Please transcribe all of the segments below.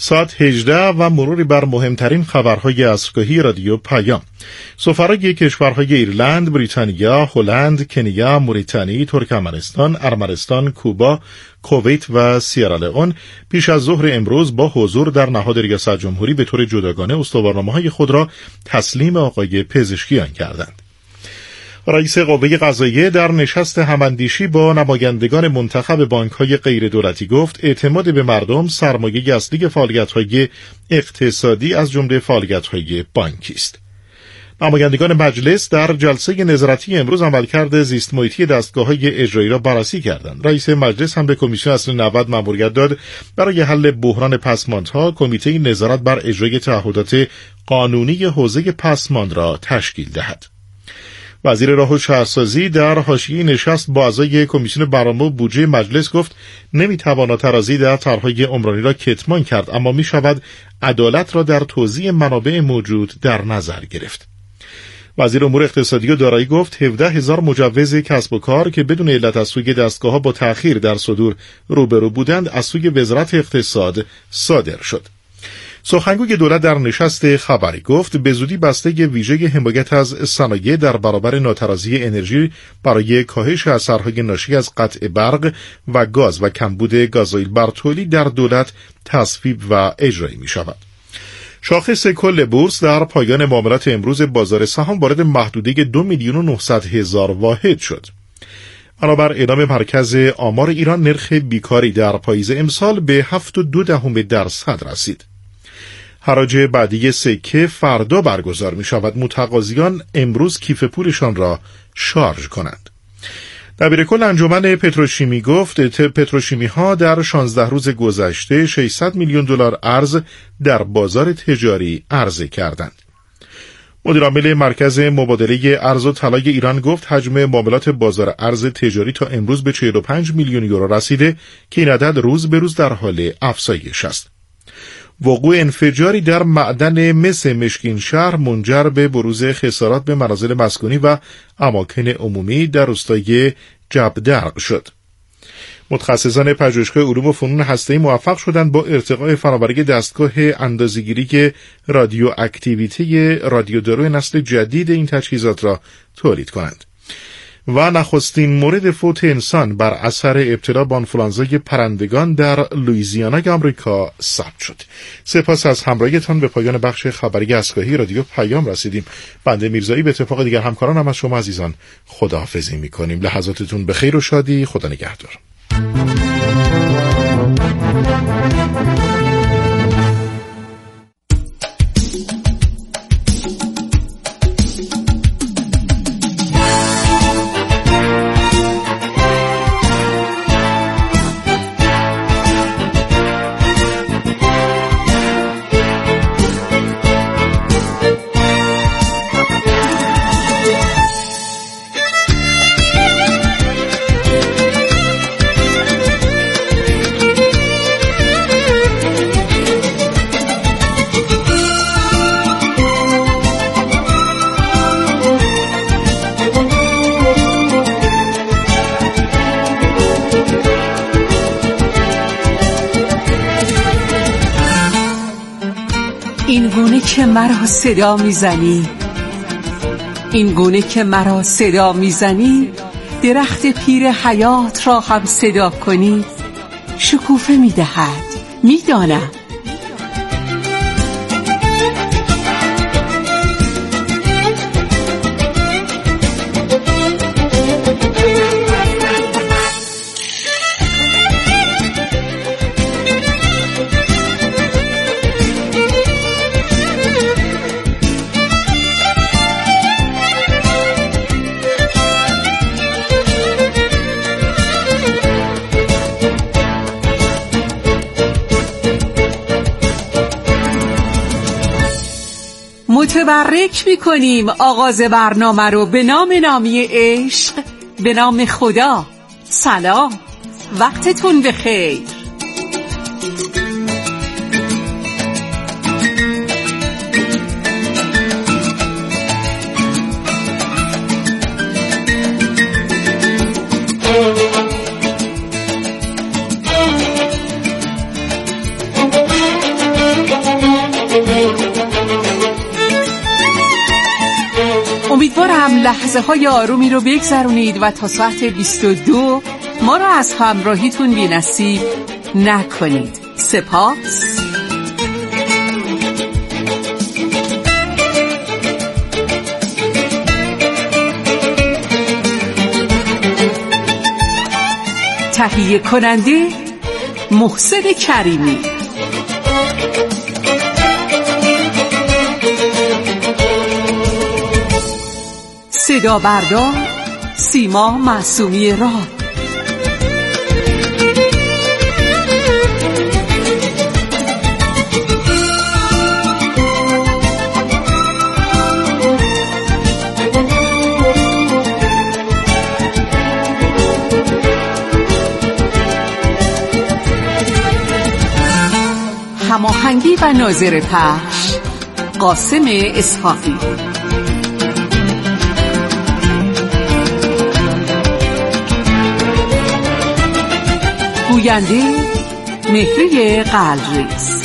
ساعت 18 و مروری بر مهمترین خبرهای عصرگاهی رادیو پیام. سفرای کشورهای ایرلند، بریتانیا، هلند، کنیا، موریتانی، ترکمنستان، ارمنستان، کوبا، کویت و سیرالئون پیش از ظهر امروز با حضور در نهاد ریاست جمهوری به طور جداگانه استوارنامه‌های خود را تسلیم آقای پزشکیان کردند. رئیس قوه قضاییه در نشست هماندیشی با نمایندگان منتخب بانک‌های غیر دولتی گفت اعتماد به مردم سرمایه اصلی فعالیت‌های اقتصادی از جمله فعالیت‌های بانکی است. نمایندگان مجلس در جلسه نظارتی امروز عملکرد زیست محیطی دستگاه‌های اجرایی را بررسی کردند. رئیس مجلس هم به کمیسیون اصلی 90 مأموریت داد برای حل بحران پسماندها کمیته نظارت بر اجرای تعهدات قانونی حوزه پسماند را تشکیل دهد. وزیر راه و شهرسازی در حاشیه نشست با اعضای کمیسیون برنامه و بودجه مجلس گفت نمیتواند ترازی در طرح‌های عمرانی را کتمان کرد، اما میشود عدالت را در توزیع منابع موجود در نظر گرفت. وزیر امور اقتصادی و دارایی گفت 17,000 مجوز کسب و کار که بدون علت از سوی دستگاه‌ها با تأخیر در صدور روبرو بودند از سوی وزارت اقتصاد صادر شد. سخنگوی دولت در نشست خبری گفت به زودی بسته ویژه حمایت از صنایع در برابر ناترازی انرژی برای کاهش اثرهای ناشی از قطع برق و گاز و کمبود گازوئیل بر تولید در دولت تصویب و اجرایی می شود. شاخص کل بورس در پایان معاملات امروز بازار سهام وارد محدوده 2,900,000 واحد شد. بنابر اعلام مرکز آمار ایران نرخ بیکاری در پاییز امسال به 7.2% رسید. حراج بعدی سکه فردا برگزار می شود. متقاضیان امروز کیف پولشان را شارژ کنند. دبیرکل انجمن پتروشیمی گفت پتروشیمی ها در 16 روز گذشته 600 میلیون دلار ارز در بازار تجاری عرضه کردند. مدیرعامل مرکز مبادله ارز و طلای ایران گفت حجم معاملات بازار ارز تجاری تا امروز به 45 میلیون یورو رسیده که این عدد روز به روز در حال افزایش است. وقوع انفجاری در معدن مس مشکین شهر منجر به بروز خسارات به منازل مسکونی و اماکن عمومی در روستای جبدرق شد. متخصصان پژوهشگاه علوم و فنون هسته‌ای موفق شدند با ارتقاء فناوری دستگاه اندازه‌گیری رادیواکتیویته رادیودارو نسل جدید این تجهیزات را تولید کنند. و نخستین مورد فوت انسان بر اثر ابتلا به آنفولانزای پرندگان در لوئیزیانا آمریکا ثبت شد. سپاس از همراهیتان. به پایان بخش خبری عصرگاهی رادیو پیام رسیدیم. بنده میرزایی به اتفاق دیگر همکارانم از شما عزیزان خداحافظی می‌کنیم. لحظاتتون به خیر و شادی. خدا نگهدار. این گونه که مرا صدا میزنی، این گونه که مرا صدا میزنی، درخت پیر حیات را هم صدا کنی شکوفه میدهد. میدانم متبرک می‌کنیم آغاز برنامه رو به نام نامی عشق، به نام خدا. سلام، وقتتون بخیر. لحظه های آرومی رو بگذرونید و تا ساعت 22 ما رو از همراهیتون بی‌نصیب نکنید. سپاس. تهیه کننده محسن کریمی. صدا بردار سیما معصومی راد. هماهنگی و ناظر پخش قاسم اسحاقی. گوینده مهری قلریز.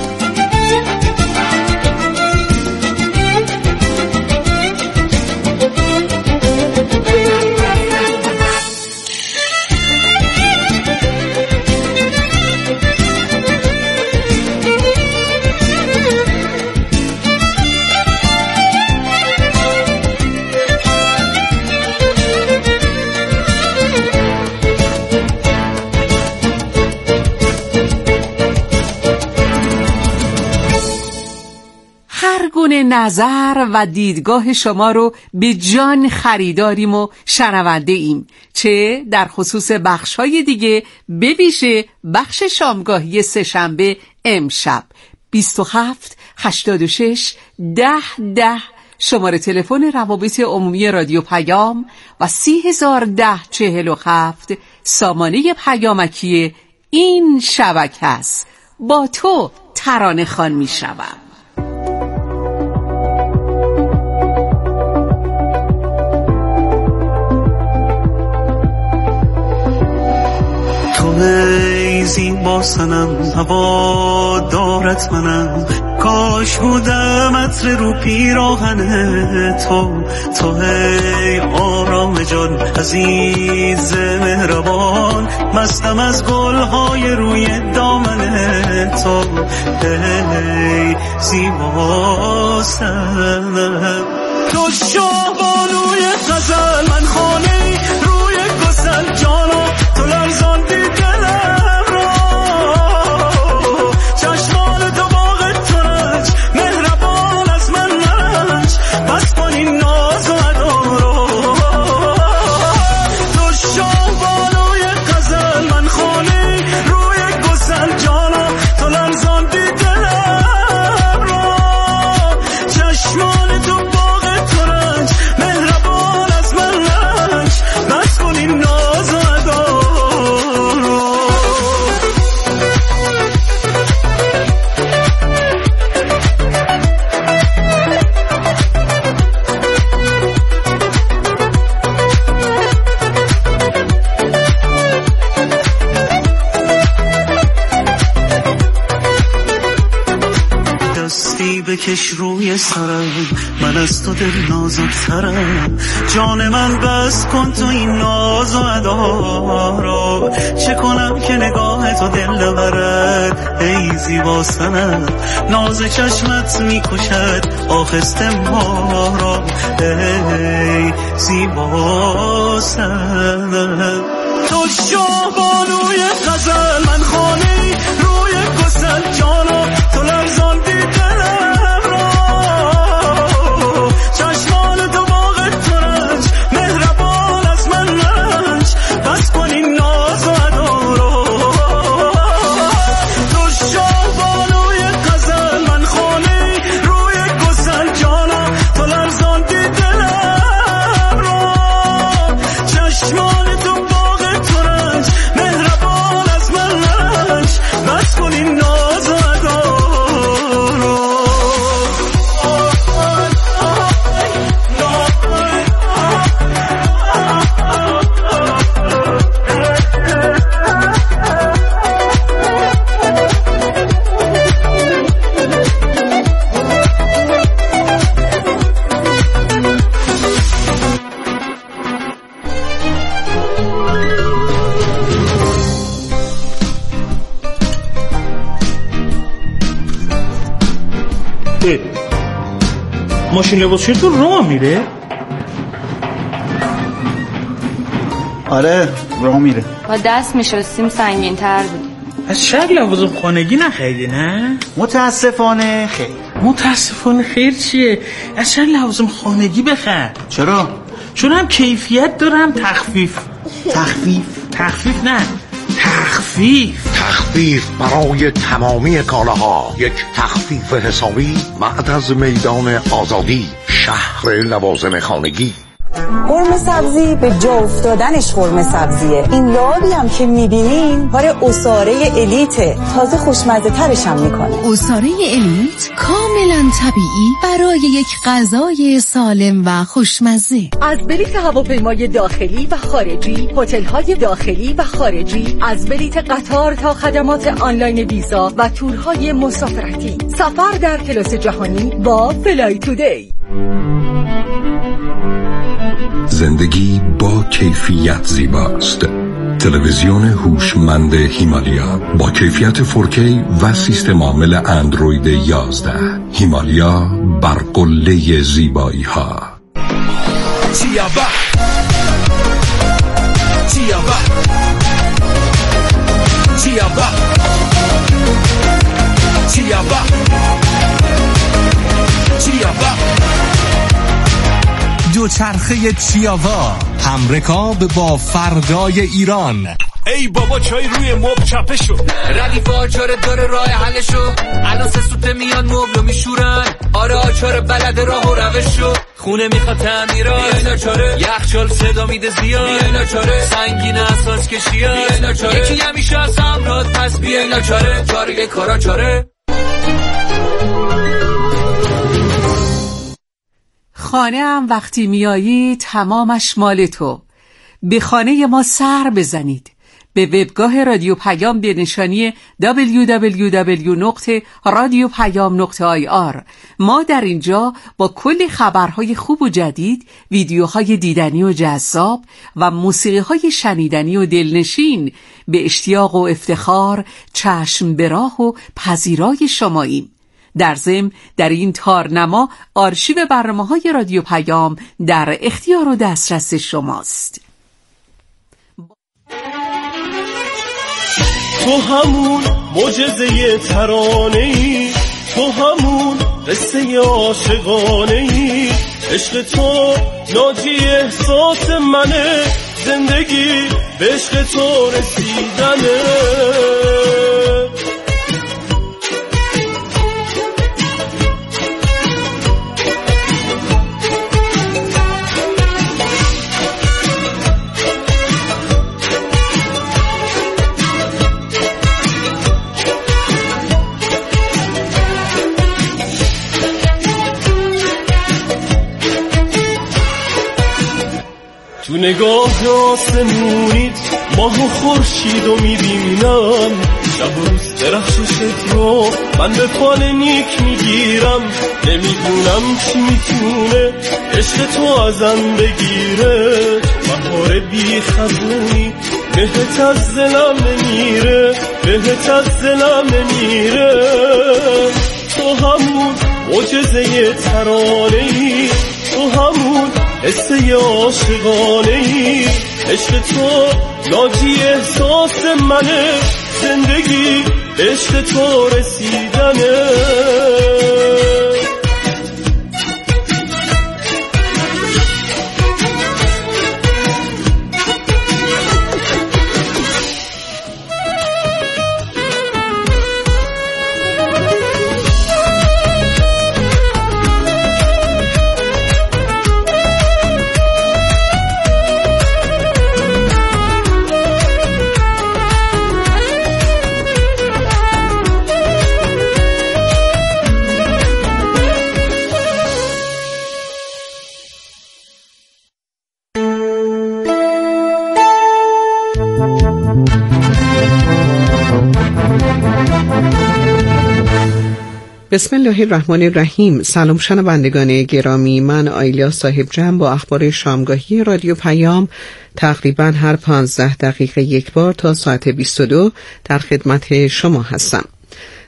نظر و دیدگاه شما رو به جان خریداریم و شنونده ایم، چه در خصوص بخش‌های دیگه، به ویژه بخش شامگاهی سه‌شنبه امشب 27 86 10 شماره تلفن روابط عمومی رادیو پیام و 301047 سامانه پیامکی این شبکه است. با تو ترانه خوان می‌شوم. ای زیبا صنم هوا دارت منم، کاش بودم عطر رو پیراهن تو ای آرام جان عزیز مهربان، مستم از گلهای روی دامن تو. ای زیبا صنم تو شاهبانوی غزل، من خانه روی گسل جانا، تو لرزان دلم را، چشمان تو باغ ترنج مهربان از من نرنج، بس کن این ناز و ادا را. تو شاهبانوی غزل، من خانه روی گسل جانا، تو لرزان دلم را، چشمان تو باغ ترنج مهربان از من نرنج، بس کن این ناز و ادا. دستی بکش روی سرم، من از تو دل نازک‌ترم، جان من بس کن تو این ناز و ادا را. چه کنم که نگاه تو دل برد، ای زیبا صنم، ناز چشمت میکشد آخسته ما را. ای زیبا صنم تو شاهبانوی غزل، من خانه روی گسل جانا، تو لرزان دلم را، چشمان تو باغ ترنج مهربان از من نرنج، بس کن این ناز و ادا را. تو شاهبانوی غزل، من خانه روی گسل جانا، تو لرزان دلم را، چشمان تو باغ ترنج ماشین لباسشویی تو راه میره؟ آره راه میره. با دست میشستیم سنگین تر بود. از شاید لوازم خانگی نخریدی نه؟ متاسفانه خیر. متاسفانه خیر چیه؟ از شاید لوازم خانگی بخر. چرا؟ چون هم کیفیت داره هم تخفیف. تخفیف نه، تخفیف برای تمامی کالاها. یک تخفیف حسابی بعد از میدان آزادی، شهر لوازم خانگی. قرمه سبزی به جا افتادنش قرمه سبزیه. این لابی هم که میبینین کار اساره الیته، تازه خوشمزه ترش هم میکنه. اساره الیت کاملا طبیعی برای یک غذای سالم و خوشمزه. از بلیت هواپیمای داخلی و خارجی، هتل‌های داخلی و خارجی، از بلیت قطار تا خدمات آنلاین ویزا و تورهای مسافرتی. سفر در کلاس جهانی با فلای تودی. زندگی با کیفیت زیباست. تلویزیون هوشمند هیمالیا با کیفیت 4K و سیستم عامل اندروید 11. هیمالیا بر قله زیبایی ها. دوچرخه چیاوا، همرکاب با فردای ایران. ای بابا چای روی مبل چپه شو، ردیف آچار داره راه حلشو، الان سه سوته میان مبلو میشورن، آره آچار بلد راه و روشو، خونه میخواد تعمیرات بیای ناچاره، یخچال صدا میده زیاد بیای ناچاره، سنگین اساس کشیات بیای ناچاره، یکی همیشه از همراه پس بیای ناچاره، چاره کارا چاره. خانه هم وقتی میایی تمامش مال تو. به خانه ما سر بزنید. به وبگاه رادیو پیام به نشانی www.radiopayam.ir. ما در اینجا با کلی خبرهای خوب و جدید، ویدیوهای دیدنی و جذاب و موسیقیهای شنیدنی و دلنشین به اشتیاق و افتخار چشم به راه و پذیرای شماییم. در ضمن در این تارنما آرشیو برنامه‌های رادیو پیام در اختیار و دسترس شماست. تو همون معجزه ترانه‌ای، تو همون قصه عاشقانه‌ای، عشق تو ناجی احساس منه، زندگی به عشق تو رسیدنه. تو نگاه آسمونیت ماه و خورشیدو میبینم، شب و روز درخششت رو من به فال نیک میگیرم، نمیدونم چی میتونه عشق تو ازم بگیره، بهار بی خزونی بهت از دلم نمیره، بهت از دلم نمیره. تو همون معجزه ترانه‌ای، تو همون قصه عاشقانه‌ای، عشق تو ناجی احساس منه، زندگی عشق تو رسیدنه. بسم الله الرحمن الرحیم. سلام شنوندگان گرامی، من آیلیا صاحب جمع با اخبار شامگاهی رادیو پیام تقریبا هر 15 دقیقه یک بار تا ساعت 22 در خدمت شما هستم.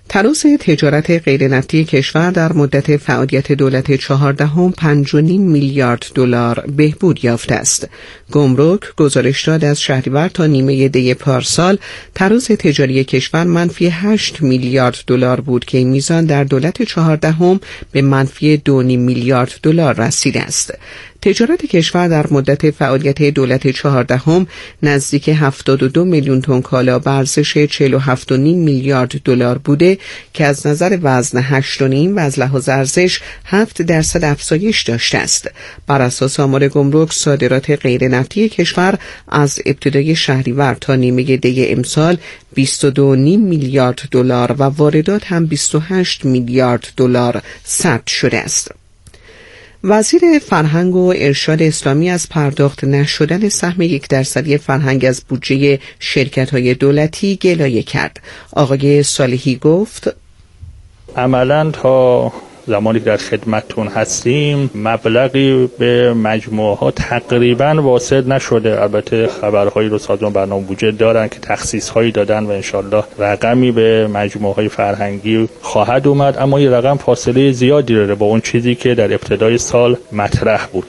تراز تجارت غیرنفتی کشور در مدت فعالیت دولت 14 5.5 میلیارد دلار بهبود یافته است. گمرک گزارش داد از شهریور تا نیمه دی پارسال تراز تجاری کشور منفی 8 میلیارد دلار بود که این میزان در دولت 14 به منفی 2.5 میلیارد دلار رسیده است. تجارت کشور در مدت فعالیت دولت 14 نزدیک 72 میلیون تن کالا به ارزش 47.5 میلیارد دلار بوده که از نظر وزن 8.5 و از لحاظ ارزش 7% افزایش داشته است. بر اساس آمار گمرک صادرات غیر نفتی کشور از ابتدای شهریور تا نیمه دی امسال 22.5 میلیارد دلار و واردات هم 28 میلیارد دلار ثبت شده است. وزیر فرهنگ و ارشاد اسلامی از پرداخت نشدن سهم 1% فرهنگ از بودجه شرکت‌های دولتی گلایه کرد. آقای صالحی گفت عملاً تا زمانی که در خدمتتون هستیم مبلغی به مجموعه ها تقریباً واصل نشده. البته خبرهایی رو سازمان برنامه بودجه دارن که تخصیص هایی دادن و انشالله رقمی به مجموعه های فرهنگی خواهد اومد، اما این رقم فاصله زیادی داره با اون چیزی که در ابتدای سال مطرح بود.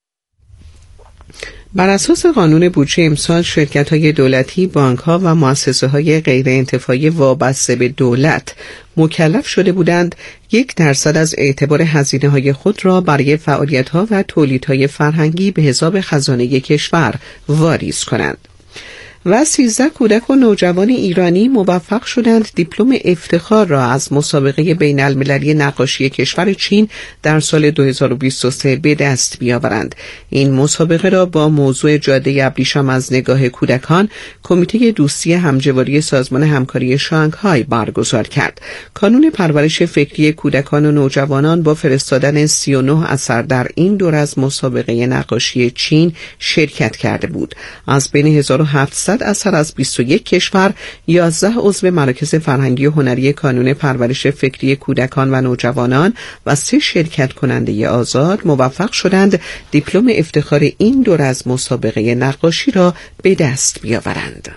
بر اساس قانون بودجه امسال شرکت‌های دولتی، بانک‌ها و مؤسسه‌های غیر انتفاعی وابسته به دولت مکلف شده بودند 1% از اعتبار هزینه‌های خود را برای فعالیت‌ها و تولیدهای فرهنگی به حساب خزانه کشور واریز کنند. و 13 کودک و نوجوان ایرانی موفق شدند دیپلم افتخار را از مسابقه بین المللی نقاشی کشور چین در سال 2023 به دست بیاورند. این مسابقه را با موضوع جاده ابریشم از نگاه کودکان کمیته دوستی همجواری سازمان همکاری شانگهای برگزار کرد. کانون پرورش فکری کودکان و نوجوانان با فرستادن 39 اثر در این دور از مسابقه نقاشی چین شرکت کرده بود. از بین 1700 اثر از 21 کشور 11 عضو مراکز فرهنگی و هنری کانون پرورش فکری کودکان و نوجوانان و 3 شرکت کننده آزاد موفق شدند دیپلم افتخار این دور از مسابقه نقاشی را به دست بیاورند.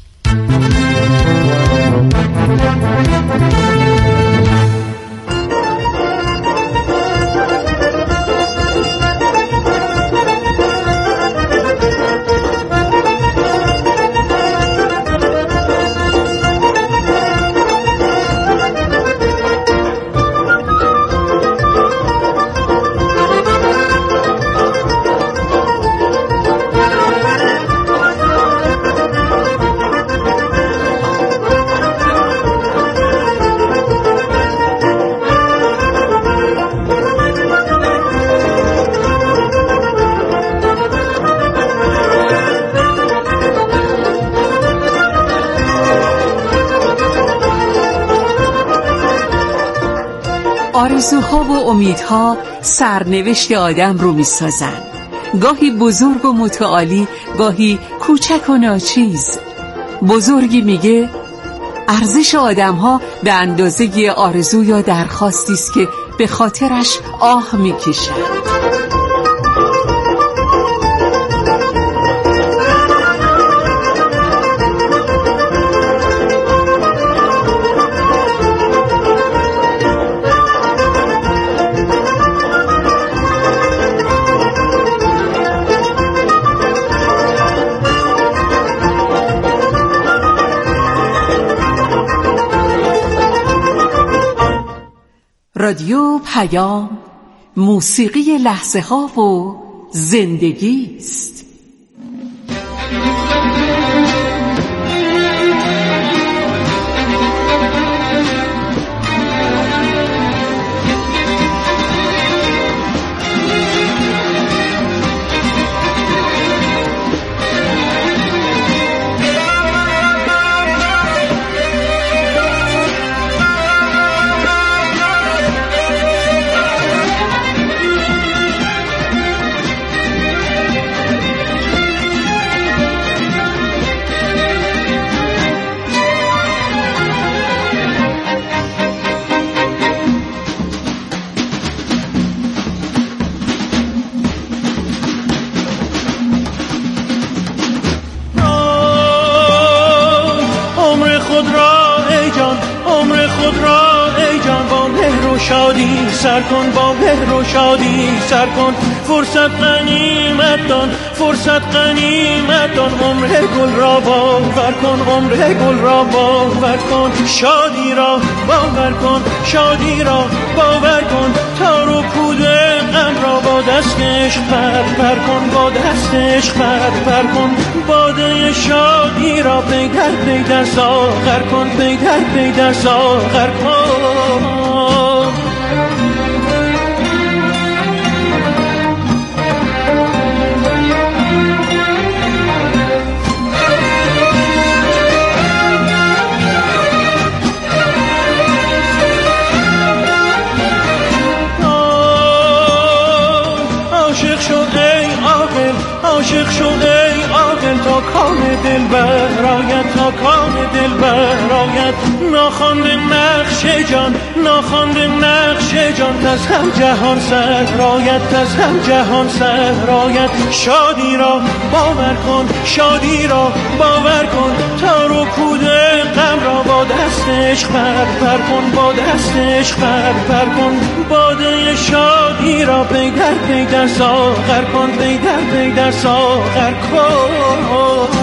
آرزوها و امیدها سرنوشت آدم رو میسازن، گاهی بزرگ و متعالی، گاهی کوچک و ناچیز. بزرگی میگه ارزش آدمها به اندازه آرزو یا درخواستی است که به خاطرش آه میکشن. رادیو پیام، موسیقی لحظه ها و زندگی است. عمر خود را ای جان با مهر و شادی سر کن، با مهر و شادی سر کن. فرصت غنیمت دان، فرصت غنیمت دان، عمر گل را باور کن، عمر گل را باور کن. شادی را باور کن، شادی را باور کن، تار و پود غم را با دستش پر کن، با دستش پر کن. باده شادی را پی در ساغر کن، پی در ساغر کن. عاشق شو ای عاقل تا کام دل برآید، تا کام دل برآید. ناخوانده نقش جان، ناخوانده نقش جان، از هم جهان سراید، از هم جهان سراید. شادی را باور کن، شادی را باور کن، تار و پود غم را با دستش پر کن، با دستش پر کن. باده شادی را پی در ساغر کن، پی در ساغر کن.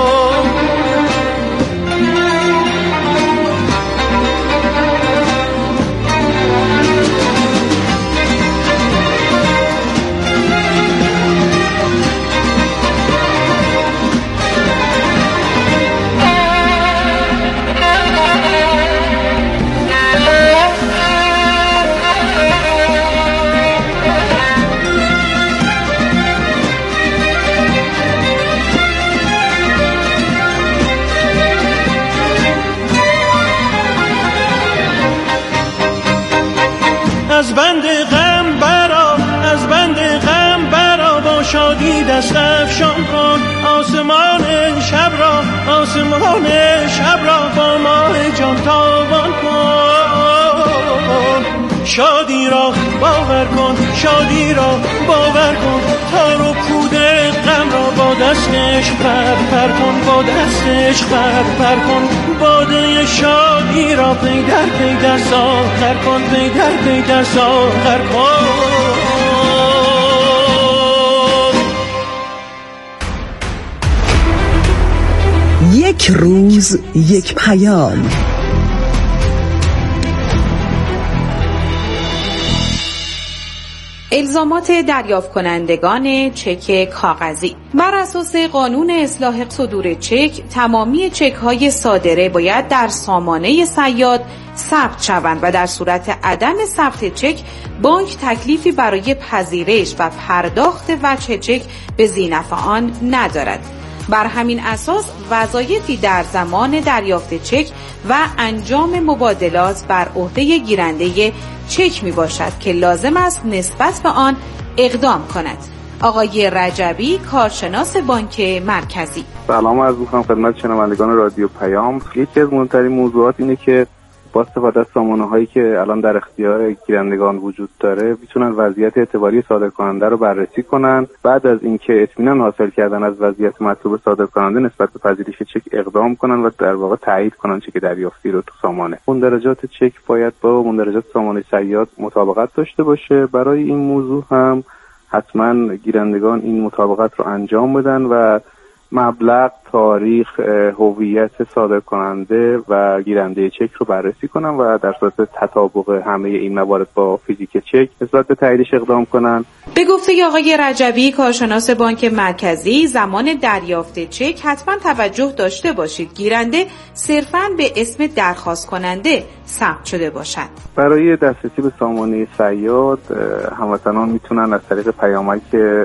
از بند غم برا، از بند غم برا، با شادی دست افشان کن. آسمان شب را، آسمان شب را با ماه جان تابان کن. شادی را باور کن، شادی را باور کن، تار و پود غم را با دستش پر کن، با دستش پر کن. باده شادی را پی در ساغر کن، پی در ساغر کن. یک روز یک پیام. الزامات دریافت کنندگان چک کاغذی. بر اساس قانون اصلاح صدور چک، تمامی چک های صادره باید در سامانه صیاد ثبت شوند و در صورت عدم ثبت چک، بانک تکلیفی برای پذیرش و پرداخت وجه چک به ذینفع آن ندارد. بر همین اساس وظایفی در زمان دریافت چک و انجام مبادلات بر عهده گیرنده چک می باشد که لازم است نسبت به آن اقدام کند. آقای رجبی، کارشناس بانک مرکزی. سلام عرض می‌کنم خدمت شنوندگان رادیو پیام. یکی از مهمترین موضوعات اینه که با استفاده از سامانه‌هایی که الان در اختیار گیرندگان وجود داره میتونن وضعیت اعتباری صادرکننده رو بررسی کنن. بعد از اینکه اطمینان حاصل کردن از وضعیت مطلوب صادرکننده نسبت به پذیرش چک اقدام کنن و در واقع تایید کنن چک دریافتی رو تو سامانه. مندرجات چک باید با مندرجات سامانه صیاد مطابقت داشته باشه. برای این موضوع هم حتما گیرندگان این مطابقت رو انجام بدن و مبلغ، تاریخ، هویت صادرکننده و گیرنده چک رو بررسی کنن و در صورت تطابق همه این موارد با فیزیک چک نسبت به تاییدش اقدام کنن. به گفته آقای رجبی، کارشناس بانک مرکزی، زمان دریافت چک حتما توجه داشته باشید گیرنده صرفاً به اسم درخواست کننده ثبت شده باشد. برای دسترسی به سامانه صیاد، هموطنان میتونن از طریق پیامک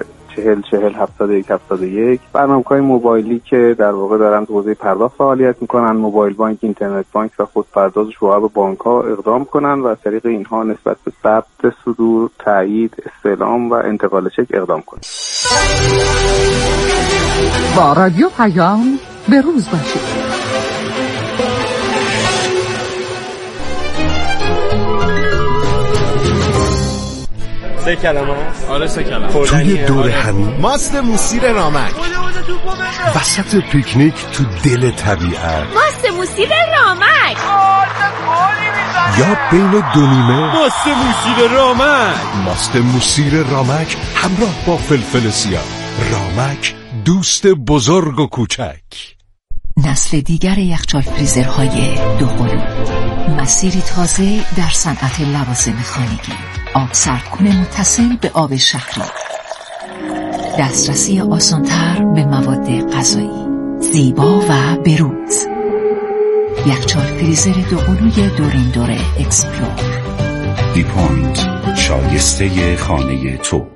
40407171 برنامه‌های موبایلی که در واقع دارن تو حوزه پرداخت فعالیت میکنن، موبایل بانک، اینترنت بانک و خودپرداز شعب بانک‌ها اقدام کنن و از طریق اینها نسبت به ثبت صدور، تایید، استعلام و انتقال چک اقدام کنن. با رادیو پیام به روز باشید. سه کلمه است؟ آره 3 کلمه. توی دور همین ماست موسیر رامک. وسط پیکنیک تو دل طبیعت، ماست موسیل رامک، یا بین دو نیمه ماست موسیل رامک. ماست موسیل رامک همراه با فلفل سیاه. رامک، دوست بزرگ و کوچک. نسل دیگر یخچال فریزرهای دوقلو، مسیری تازه در صنعت لوازم خانگی. آب سردکن متصل به آب شهری، دسترسی آسان‌تر به مواد غذایی، زیبا و بروز. یخچال فریزر دوقلوی دورین اکسپلور. دیپونت، شایسته خانه تو.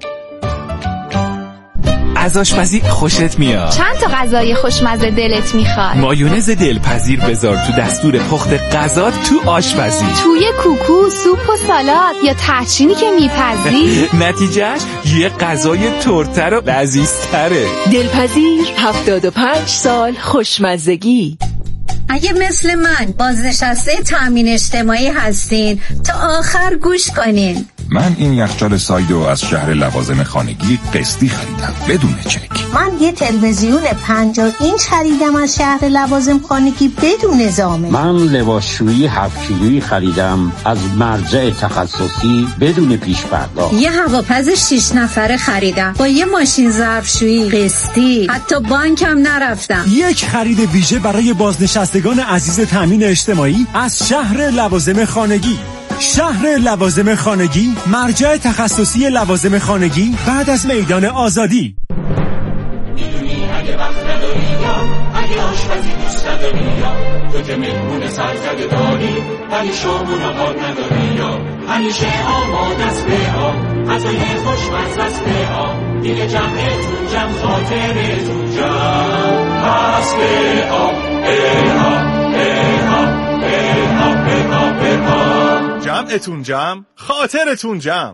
از آشپزی خوشت میاد؟ چند تا غذای خوشمزه دلت میخواد؟ مایونز دلپذیر بذار تو دستور پخت غذا تو آشپزی. توی کوکو، سوپ و سالاد یا تحچینی که میپزی؟ نتیجهش یه غذای ترتر و لذیذتره. دلپذیر، 75 سال خوشمزگی. اگه مثل من بازنشسته تامین اجتماعی هستین تا آخر گوش کنین. من این یخچال سایدو از شهر لوازم خانگی قسطی خریدم بدون چک. من یه تلویزیون 50 اینچ خریدم از شهر لوازم خانگی بدون زامن. من لباسشویی 7 کیلویی خریدم از مرجع تخصصی بدون پیش پرداخت. یه هواپز 6 نفره خریدم با یه ماشین ظرفشویی قسطی، حتی بانکم نرفتم. یک خرید ویژه برای بازنشستگان عزیز تامین اجتماعی از شهر لوازم خانگی. شهر لوازم خانگی، مرجع تخصصی لوازم خانگی بعد از میدان آزادی. میدونی اگه وقت نداری یا اگه آشپزی دوست نداری یا تو که مهمون سرزده داری ولی شامون آقا نداری یا همیشه آماده است به آب غذای خوشمزه است به آب دیگه جمعتون جمع خاطرتون جمع پس به آب به آب به آب به آب به آب به آب جمعتون جمع خاطرتون جمع.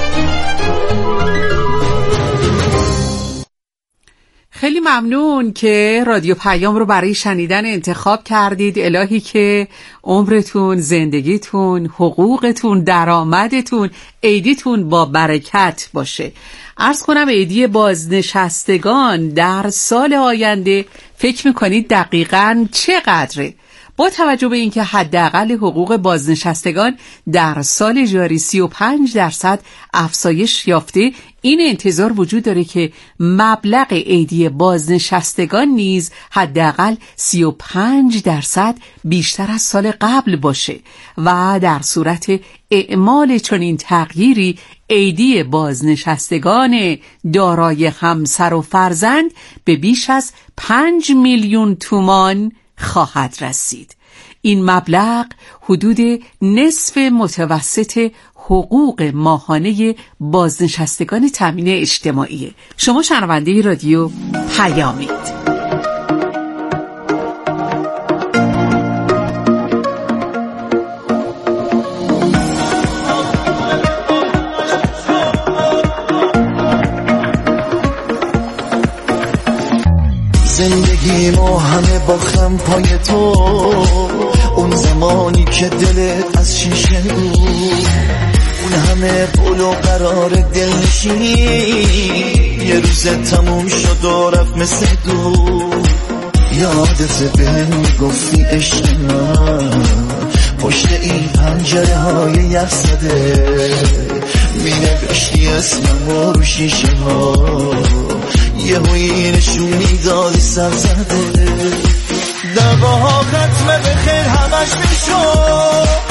خیلی ممنون که رادیو پیام رو برای شنیدن انتخاب کردید. الهی که عمرتون، زندگیتون، حقوقتون، درآمدتون، عیدیتون با برکت باشه. عرض کنم عیدی بازنشستگان در سال آینده فکر میکنید دقیقاً چقدره؟ با توجه به اینکه حداقل حقوق بازنشستگان در سال جاری 35% افزایش یافته، این انتظار وجود داره که مبلغ عیدی بازنشستگان نیز حداقل 35% بیشتر از سال قبل باشه و در صورت اعمال چنین تغییری عیدی بازنشستگان دارای همسر و فرزند به بیش از 5 میلیون تومان خواهد رسید. این مبلغ حدود نصف متوسط حقوق ماهانه بازنشستگان تامین اجتماعی. شما شنونده رادیو پیامید. زندگیمو همه باختم پای تو، اون زمانی که دلت از شیشه بود، اون همه پول و قرار دلنشینی یه روز تموم شد و رفت مثل دود. یادت بهم میگفتی عشق من پشت این پنجره های یخ زده، مینوشتی اسمم رو شیشه ها، یه هوی نشون میدادی سر زده. دواها ختمه به خیر همش میشد،